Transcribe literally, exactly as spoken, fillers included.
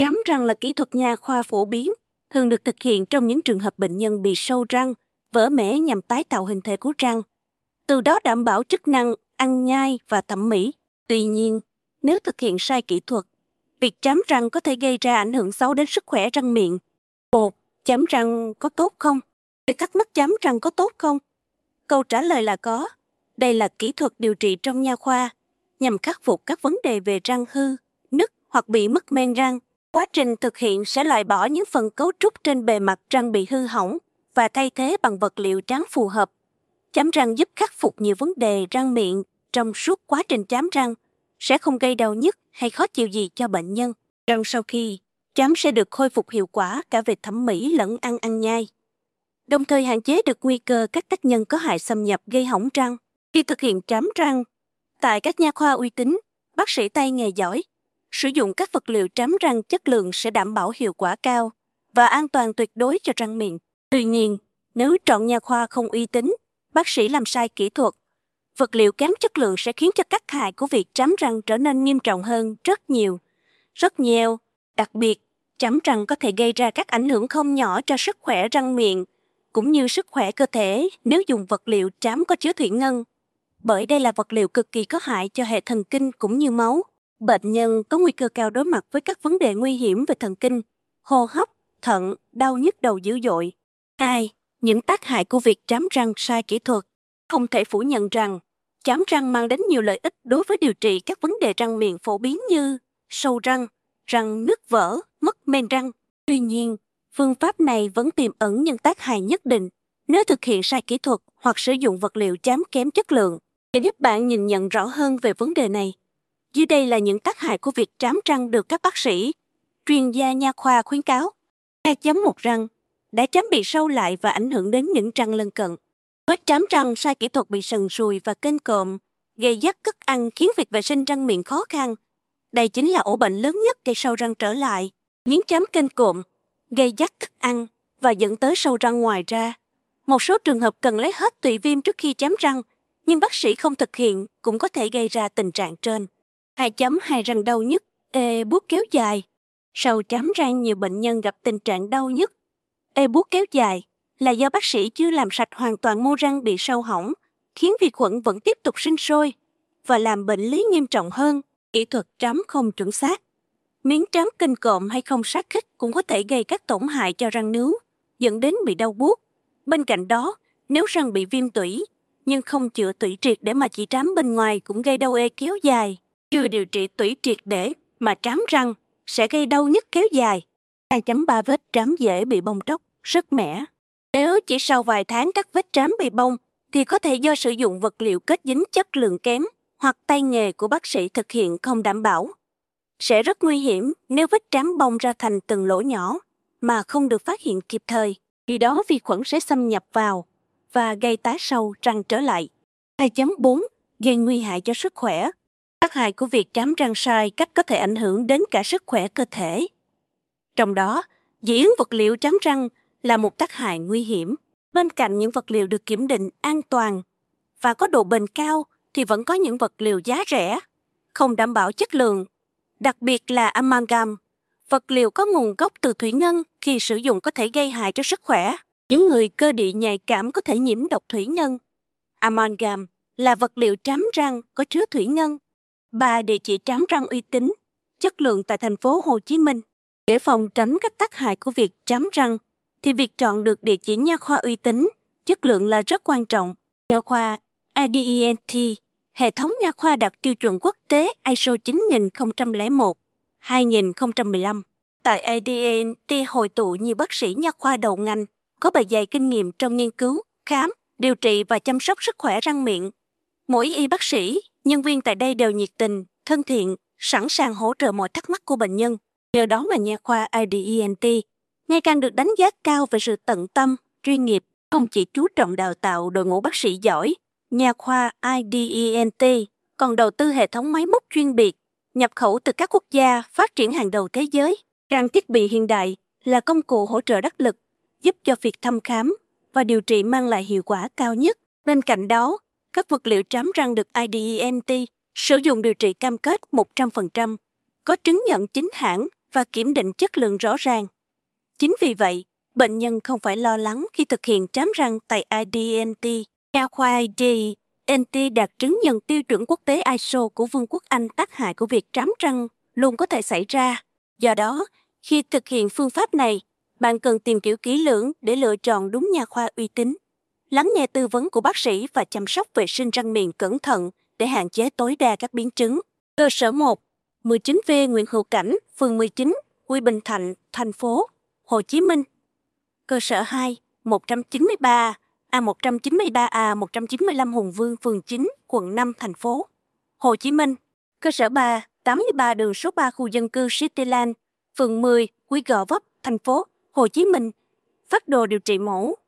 Chám răng là kỹ thuật nha khoa phổ biến, thường được thực hiện trong những trường hợp bệnh nhân bị sâu răng, vỡ mẽ nhằm tái tạo hình thể của răng, từ đó đảm bảo chức năng ăn nhai và thẩm mỹ. Tuy nhiên, nếu thực hiện sai kỹ thuật, việc chám răng có thể gây ra ảnh hưởng xấu đến sức khỏe răng miệng. Một, chám răng có tốt không? Việc cắt mất chám răng có tốt không? Câu trả lời là có. Đây là kỹ thuật điều trị trong nha khoa, nhằm khắc phục các vấn đề về răng hư, nứt hoặc bị mất men răng. Quá trình thực hiện sẽ loại bỏ những phần cấu trúc trên bề mặt răng bị hư hỏng và thay thế bằng vật liệu tráng phù hợp. Chám răng giúp khắc phục nhiều vấn đề răng miệng trong suốt quá trình chám răng, sẽ không gây đau nhức hay khó chịu gì cho bệnh nhân. Răng sau khi chám sẽ được khôi phục hiệu quả cả về thẩm mỹ lẫn ăn ăn nhai, đồng thời hạn chế được nguy cơ các tác nhân có hại xâm nhập gây hỏng răng. Khi thực hiện chám răng, tại các nha khoa uy tín, bác sĩ tay nghề giỏi, sử dụng các vật liệu chám răng chất lượng sẽ đảm bảo hiệu quả cao và an toàn tuyệt đối cho răng miệng. Tuy nhiên, nếu chọn nha khoa không uy tín, bác sĩ làm sai kỹ thuật, vật liệu kém chất lượng sẽ khiến cho tác hại của việc chám răng trở nên nghiêm trọng hơn rất nhiều, rất nhiều. Đặc biệt, chám răng có thể gây ra các ảnh hưởng không nhỏ cho sức khỏe răng miệng, cũng như sức khỏe cơ thể nếu dùng vật liệu chám có chứa thủy ngân, bởi đây là vật liệu cực kỳ có hại cho hệ thần kinh cũng như máu. Bệnh nhân có nguy cơ cao đối mặt với các vấn đề nguy hiểm về thần kinh, hô hấp, thận, đau nhức đầu dữ dội. Hai, những tác hại của việc chám răng sai kỹ thuật. Không thể phủ nhận rằng, chám răng mang đến nhiều lợi ích đối với điều trị các vấn đề răng miệng phổ biến như sâu răng, răng nứt vỡ, mất men răng. Tuy nhiên, phương pháp này vẫn tiềm ẩn những tác hại nhất định nếu thực hiện sai kỹ thuật hoặc sử dụng vật liệu chám kém chất lượng. Để giúp bạn nhìn nhận rõ hơn về vấn đề này, dưới đây là những tác hại của việc chám răng được các bác sĩ, chuyên gia nha khoa khuyến cáo. Hai chấm một răng đã chám bị sâu lại và ảnh hưởng đến những răng lân cận. Vết chám răng sai kỹ thuật bị sần sùi và kênh cộm, gây dắt thức ăn khiến việc vệ sinh răng miệng khó khăn. Đây chính là ổ bệnh lớn nhất gây sâu răng trở lại. Miếng chám kênh cộm, gây dắt thức ăn và dẫn tới sâu răng. Ngoài ra, một số trường hợp cần lấy hết tụy viêm trước khi chám răng, nhưng bác sĩ không thực hiện cũng có thể gây ra tình trạng trên. Hai chấm hai răng đau nhức, ê buốt kéo dài. Sau chám răng, nhiều bệnh nhân gặp tình trạng đau nhức, ê buốt kéo dài là do bác sĩ chưa làm sạch hoàn toàn mô răng bị sâu hỏng, khiến vi khuẩn vẫn tiếp tục sinh sôi và làm bệnh lý nghiêm trọng hơn. Kỹ thuật chám không chuẩn xác, miếng trám kênh cộm hay không sát khít cũng có thể gây các tổn hại cho răng nướu, dẫn đến bị đau buốt. Bên cạnh đó, nếu răng bị viêm tủy nhưng không chữa tủy triệt để mà chỉ trám bên ngoài cũng gây đau ê kéo dài. Chưa điều trị tủy triệt để mà trám răng sẽ gây đau nhức kéo dài. hai chấm ba vết trám dễ bị bong tróc, sứt mẻ. Nếu chỉ sau vài tháng các vết trám bị bong thì có thể do sử dụng vật liệu kết dính chất lượng kém hoặc tay nghề của bác sĩ thực hiện không đảm bảo. Sẽ rất nguy hiểm nếu vết trám bong ra thành từng lỗ nhỏ mà không được phát hiện kịp thời. Khi đó vi khuẩn sẽ xâm nhập vào và gây tái sâu răng trở lại. hai chấm bốn gây nguy hại cho sức khỏe. Tác hại của việc chám răng sai cách có thể ảnh hưởng đến cả sức khỏe cơ thể. Trong đó, dị ứng vật liệu chám răng là một tác hại nguy hiểm. Bên cạnh những vật liệu được kiểm định an toàn và có độ bền cao thì vẫn có những vật liệu giá rẻ, không đảm bảo chất lượng, đặc biệt là amalgam. Vật liệu có nguồn gốc từ thủy ngân khi sử dụng có thể gây hại cho sức khỏe. Những người cơ địa nhạy cảm có thể nhiễm độc thủy ngân. Amalgam là vật liệu trám răng có chứa thủy ngân. Ba địa chỉ trám răng uy tín, chất lượng tại thành phố Hồ Chí Minh. Để phòng tránh các tác hại của việc chám răng, thì việc chọn được địa chỉ nha khoa uy tín, chất lượng là rất quan trọng. Nha khoa a đê e en tê, hệ thống nha khoa đạt tiêu chuẩn quốc tế i ét o chín nghìn không trăm lẻ một hai nghìn không trăm mười lăm. Tại a đê e en tê hội tụ nhiều bác sĩ nha khoa đầu ngành, có bề dày kinh nghiệm trong nghiên cứu, khám, điều trị và chăm sóc sức khỏe răng miệng. Mỗi y bác sĩ, nhân viên tại đây đều nhiệt tình, thân thiện, sẵn sàng hỗ trợ mọi thắc mắc của bệnh nhân. Nhờ đó mà nha khoa i đê e en tê ngày càng được đánh giá cao về sự tận tâm, chuyên nghiệp, không chỉ chú trọng đào tạo đội ngũ bác sĩ giỏi. Nha khoa i đê e en tê còn đầu tư hệ thống máy móc chuyên biệt, nhập khẩu từ các quốc gia phát triển hàng đầu thế giới. Trang thiết bị hiện đại là công cụ hỗ trợ đắc lực, giúp cho việc thăm khám và điều trị mang lại hiệu quả cao nhất. Bên cạnh đó, các vật liệu trám răng được i đê e en tê sử dụng điều trị cam kết một trăm phần trăm, có chứng nhận chính hãng và kiểm định chất lượng rõ ràng. Chính vì vậy, bệnh nhân không phải lo lắng khi thực hiện trám răng tại i đê en tê. Nha khoa i đê en tê đạt chứng nhận tiêu chuẩn quốc tế i ét o của Vương quốc Anh. Tác hại của việc trám răng luôn có thể xảy ra. Do đó, khi thực hiện phương pháp này, bạn cần tìm hiểu kỹ lưỡng để lựa chọn đúng nha khoa uy tín. Lắng nghe tư vấn của bác sĩ và chăm sóc vệ sinh răng miệng cẩn thận để hạn chế tối đa các biến chứng. Cơ sở một, mười chín V Nguyễn Hữu Cảnh, phường mười chín, Quy Bình Thạnh, thành phố Hồ Chí Minh. Cơ sở hai, một trăm chín mươi ba A một trăm chín mươi ba A một trăm chín mươi lăm Hùng Vương, phường chín, quận năm, thành phố Hồ Chí Minh. Cơ sở ba, tám mươi ba đường số ba khu dân cư Cityland, phường mười, Quy Gò Vấp, thành phố Hồ Chí Minh. Phác đồ điều trị mổ